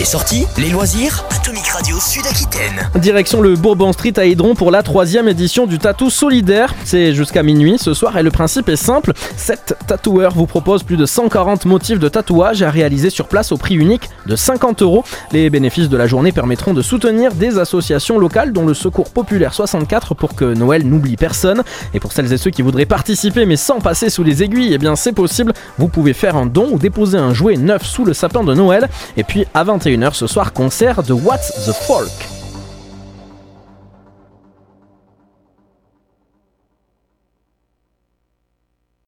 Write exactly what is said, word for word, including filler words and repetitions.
Les sorties, les loisirs, Atomic Radio Sud-Aquitaine. Direction le Bourbon Street à Hydron pour la troisième édition du Tatou Solidaire. C'est jusqu'à minuit ce soir et le principe est simple. Sept tatoueurs vous proposent plus de cent quarante motifs de tatouage à réaliser sur place au prix unique de cinquante euros. Les bénéfices de la journée permettront de soutenir des associations locales dont le Secours Populaire soixante-quatre pour que Noël n'oublie personne. Et pour celles et ceux qui voudraient participer mais sans passer sous les aiguilles, eh bien c'est possible. Vous pouvez faire un don ou déposer un jouet neuf sous le sapin de Noël. Et puis à vingt et une heures ce soir, concert de What's the Folk.